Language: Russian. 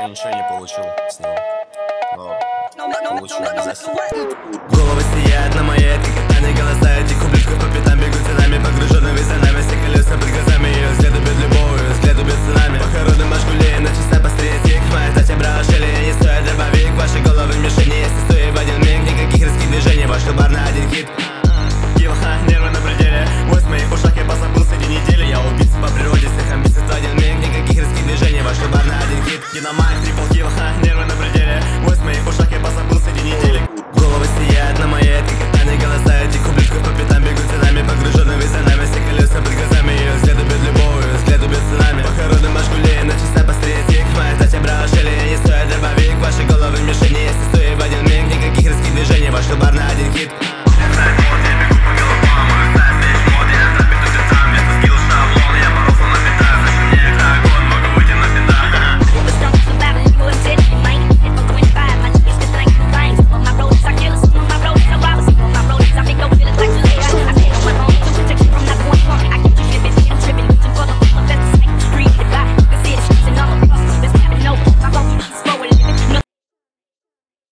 ничего не получил с него, но получил обязательно. Головы сияют на моей, как они голоса этих ублюдков по пятам бегут за нами, погруженными за нами, все колеса под глазами, ее взгляды